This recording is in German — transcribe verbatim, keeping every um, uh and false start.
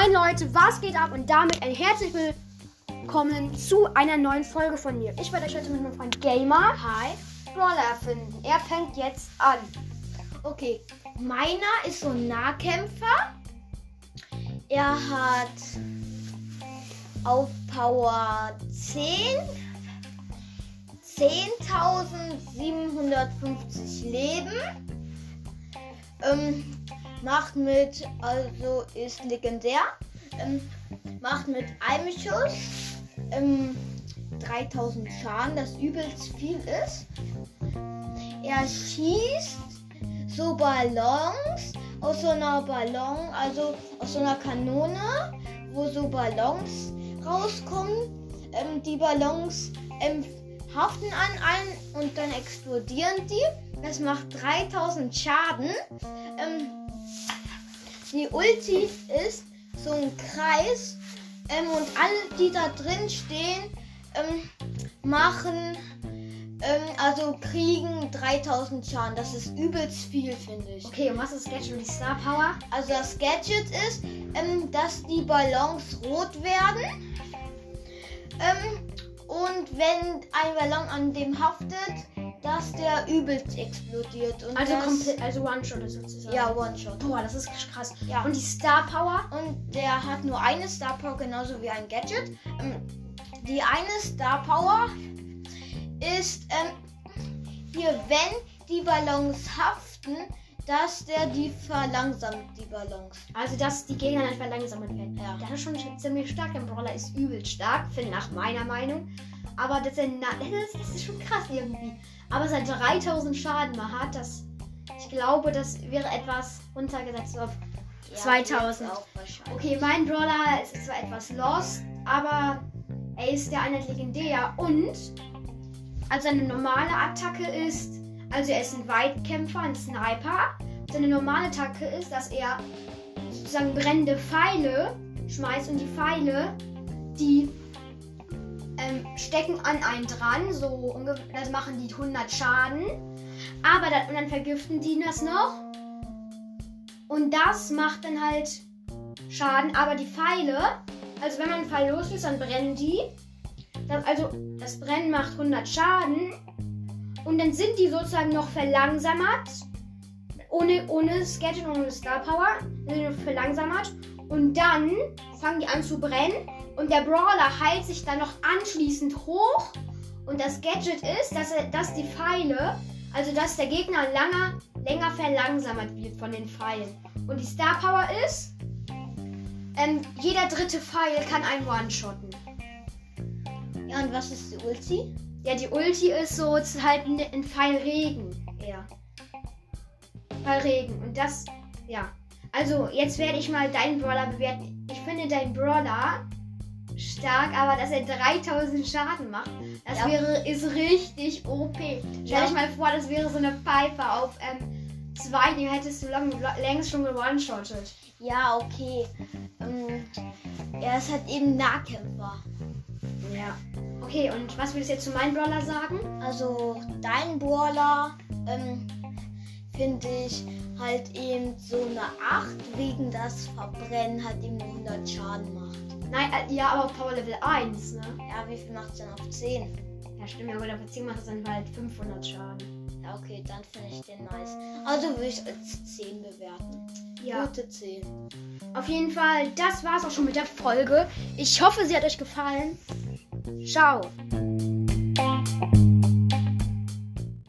Moin Leute, was geht ab? Und damit ein herzlich willkommen zu einer neuen Folge von mir. Ich werde euch heute mit meinem Freund Gamer Hi Brawler erfinden. Er fängt jetzt an. Okay, meiner ist so ein Nahkämpfer. Er hat auf Power zehn zehntausendsiebenhundertfünfzig Leben. Ähm, macht mit, also ist legendär. Ähm, macht mit einem Schuss ähm, dreitausend Schaden, das übelst viel ist. Er schießt so Ballons aus so einer Ballon, also aus so einer Kanone, wo so Ballons rauskommen. Ähm, die Ballons ähm, haften an einen und dann explodieren die. Das macht dreitausend Schaden. Ähm, die Ulti ist so ein Kreis ähm, und alle, die da drin stehen, ähm, machen, ähm, also kriegen dreitausend Schaden. Das ist übelst viel, finde ich. Okay, und was ist das Gadget und die Star Power? Also das Gadget ist, ähm, dass die Ballons rot werden. Ähm, und wenn ein Ballon an dem haftet, dass der übelst explodiert. Und Also das, komplett, also One-Shot sozusagen. Ja, One-Shot. Boah, das ist krass. Ja. Und die Star Power? Und der hat nur eine Star Power, genauso wie ein Gadget. Ähm, die eine Star Power ist, ähm, hier, wenn die Ballons haften, dass der die verlangsamt, die Ballons. Also, dass die Gegner einfach verlangsamt werden. Ja. Das ist schon ziemlich stark. Der Brawler ist übel stark, finde nach meiner Meinung. Aber das, das, das ist schon krass irgendwie. Aber seit dreitausend Schaden mal hat, das, ich glaube, das wäre etwas runtergesetzt auf Ja, zweitausend. auch wahrscheinlich. Okay, mein Brawler ist zwar etwas lost, aber er ist ja eine legendär und also seine normale Attacke ist, also er ist ein Weitkämpfer, ein Sniper. Seine normale Attacke ist, dass er sozusagen brennende Pfeile schmeißt und die Pfeile, die ähm, stecken an einen dran, so ungefähr, das machen die hundert Schaden, aber dann, und dann vergiften die das noch und das macht dann halt Schaden, aber die Pfeile, also wenn man einen Pfeil loslässt, dann brennen die, das, also das Brennen macht hundert Schaden und dann sind die sozusagen noch verlangsamt, ohne, ohne das Gadget und ohne Star Power, sind die noch verlangsamt und dann fangen die an zu brennen. Und der Brawler heilt sich dann noch anschließend hoch. Und das Gadget ist, dass, er, dass die Pfeile, also dass der Gegner langer, länger verlangsamt wird von den Pfeilen. Und die Star Power ist, ähm, jeder dritte Pfeil kann einen One-Shotten. Ja, und was ist die Ulti? Ja, die Ulti ist so halt ein, ein Pfeilregen eher. Pfeilregen. Und das, ja. Also, jetzt werde ich mal deinen Brawler bewerten. Ich finde deinen Brawler stark, aber dass er dreitausend Schaden macht, das ja. wäre, ist richtig O P. Stell Ja. dich mal vor, das wäre so eine Pfeife auf ähm, zwei, die hättest du lang, längst schon gewone-shottet. Ja, okay. Ähm, er ist halt eben Nahkämpfer. Ja. Okay, und was würdest du jetzt zu meinem Brawler sagen? Also, dein Brawler, ähm, finde ich halt eben so eine acht, wegen das Verbrennen halt eben hundert Schaden macht. Nein, äh, ja, aber auf Power Level eins, ne? Ja, wie viel macht es denn auf zehn? Ja, stimmt, ja, gut, auf zehn macht es dann halt fünfhundert Schaden. Ja, okay, dann finde ich den nice. Also würde ich als zehn bewerten. Ja. Gute zehn. Auf jeden Fall, das war's auch schon mit der Folge. Ich hoffe, sie hat euch gefallen. Ciao.